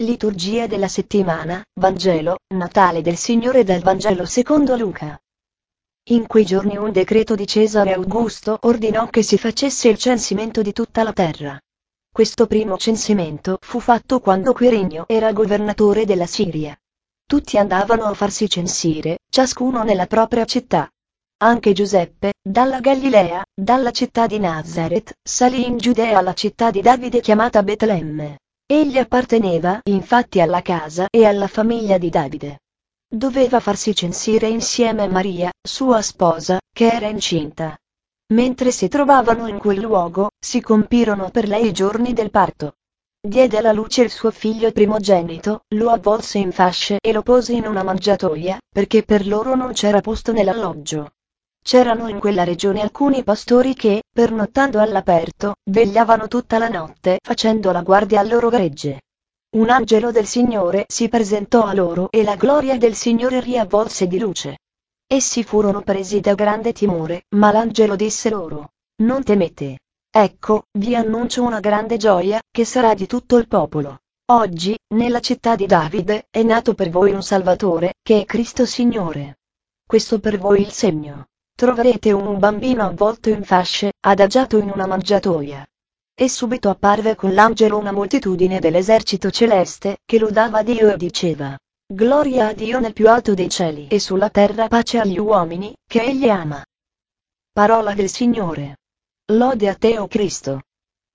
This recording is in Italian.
Liturgia della settimana, Vangelo, Natale del Signore dal Vangelo secondo Luca. In quei giorni un decreto di Cesare Augusto ordinò che si facesse il censimento di tutta la terra. Questo primo censimento fu fatto quando Quirinio era governatore della Siria. Tutti andavano a farsi censire, ciascuno nella propria città. Anche Giuseppe, dalla Galilea, dalla città di Nazaret, salì in Giudea alla città di Davide chiamata Betlemme. Egli apparteneva infatti alla casa e alla famiglia di Davide. Doveva farsi censire insieme a Maria, sua sposa, che era incinta. Mentre si trovavano in quel luogo, si compirono per lei i giorni del parto. Diede alla luce il suo figlio primogenito, lo avvolse in fasce e lo pose in una mangiatoia, perché per loro non c'era posto nell'alloggio. C'erano in quella regione alcuni pastori che, pernottando all'aperto, vegliavano tutta la notte facendo la guardia al loro gregge. Un angelo del Signore si presentò a loro e la gloria del Signore riavvolse di luce. Essi furono presi da grande timore, ma l'angelo disse loro: Non temete. Ecco, vi annuncio una grande gioia, che sarà di tutto il popolo. Oggi, nella città di Davide, è nato per voi un Salvatore, che è Cristo Signore. Questo per voi il segno. Troverete un bambino avvolto in fasce, adagiato in una mangiatoia. E subito apparve con l'angelo una moltitudine dell'esercito celeste, che lodava Dio e diceva: Gloria a Dio nel più alto dei cieli e sulla terra pace agli uomini, che Egli ama. Parola del Signore. Lode a te, o Cristo.